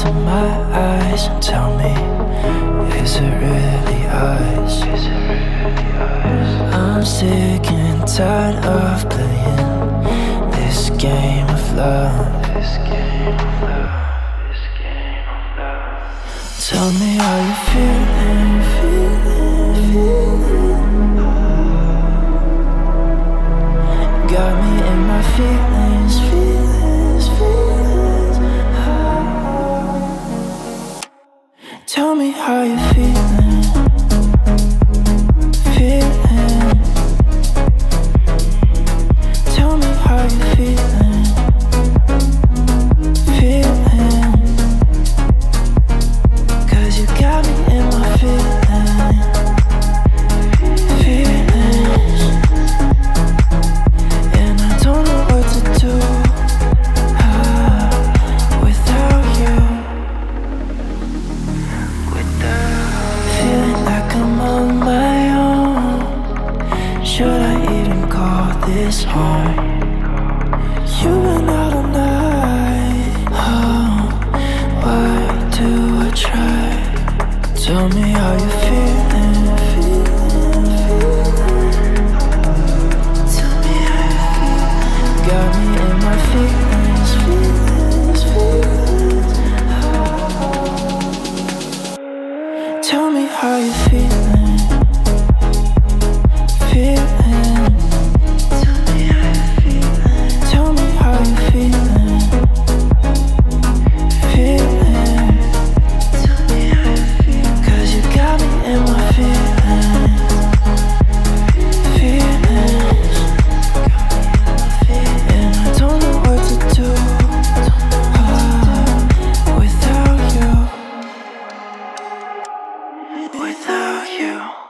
into my eyes and tell me, is it really us? I'm sick and tired of playing this game of love. Tell me how you feeling. Got me in my feelings. Tell me how you feeling. Tell me how you feeling. Cause you got me in my feelings. And I don't know what to do without you. Feeling like I'm on my own. Should I even call this home? You've been out all night. Oh, why do I try? Tell me how you feeling. Tell me how you feeling. Got me in my feelings. Tell me how you feeling. Tell me how you feeling. Tell me how you feeling. Tell me how you feeling. Cause you got me in my feelings. And I don't know what to do without you. Without you.